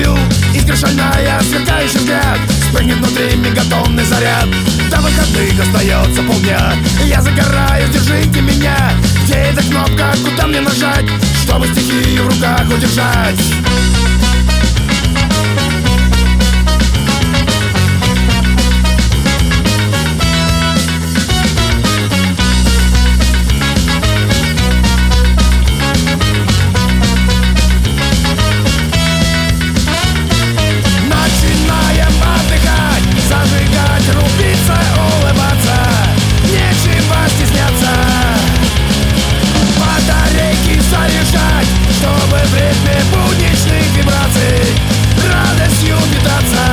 целую. Искра шальная, сверкающий взгляд, спрыгнет внутри мегатонный заряд. До выходных остается полдня, я загораю, держите меня. Где эта кнопка, куда мне нажать, чтобы стихию в руках удержать? Чтобы в ритме будничных вибраций радостью питаться.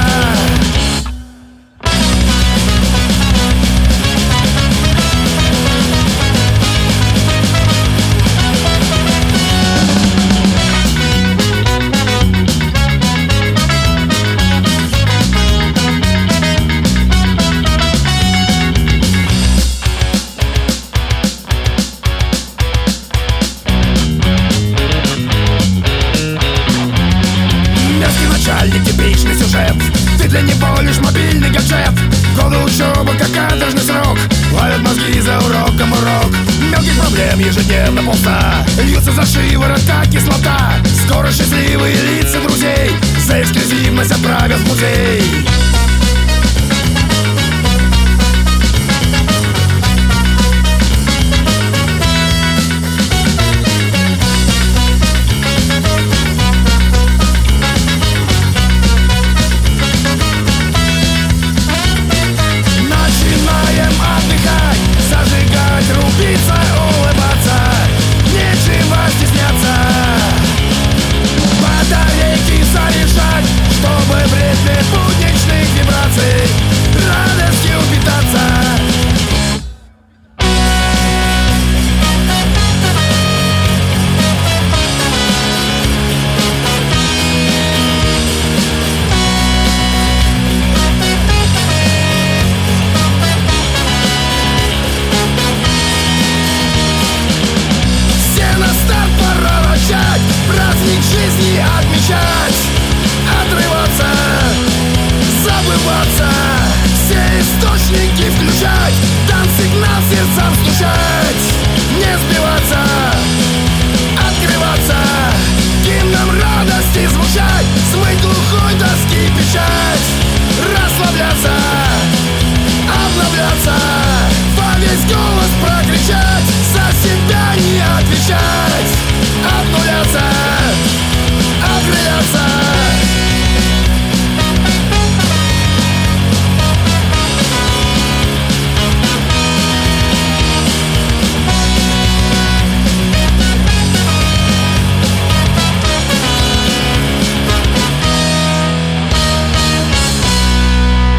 Типичный сюжет, ты для него лишь мобильный гаджет. Годы учебы, как каторжный срок, ловят мозги за уроком урок. Мелких проблем ежедневно полста, льются за шиворот, как кислота. Скоро счастливые лица друзей за эксклюзивность отправят в музей.